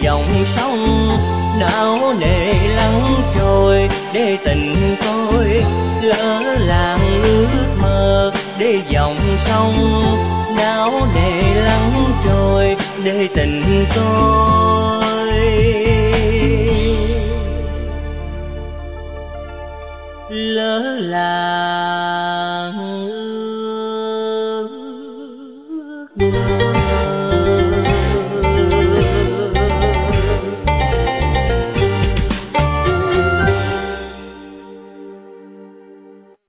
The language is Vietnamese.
dòng sông não nề lắng trôi, để tình tôi lỡ làng ước mơ. Để dòng sông não nề lắng trôi, để tình tôi lỡ làng ước mơ.